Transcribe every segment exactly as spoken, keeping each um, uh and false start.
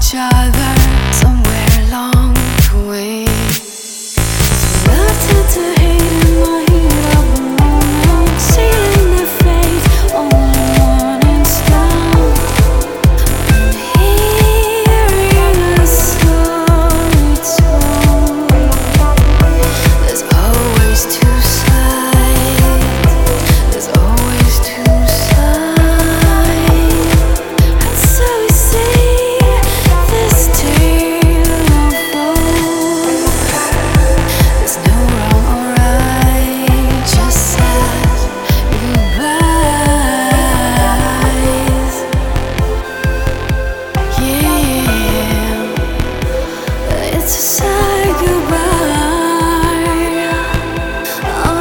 each other somewhere along the way. So love turned to hate in my heat up alone, seeing their fate only morning star. I'm hearing a story told. There's always two sides. There's always two sides. And so we see this tale unfold. There's no wrong or right, just sad goodbyes. Yeah, it's a sad goodbye. Oh,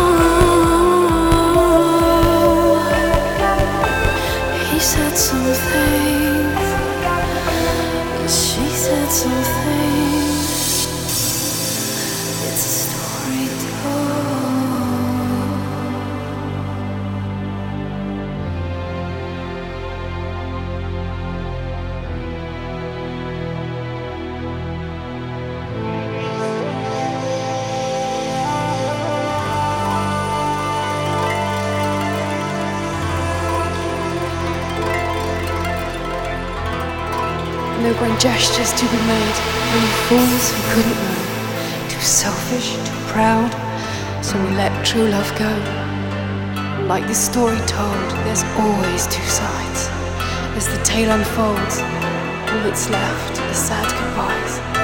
he said some things, she said some things. It's a story told. No grand gestures to be made, only fools who couldn't know. Too selfish, too proud, so we let true love go. Like this story told, there's always two sides. As the tale unfolds, all that's left are sad goodbyes.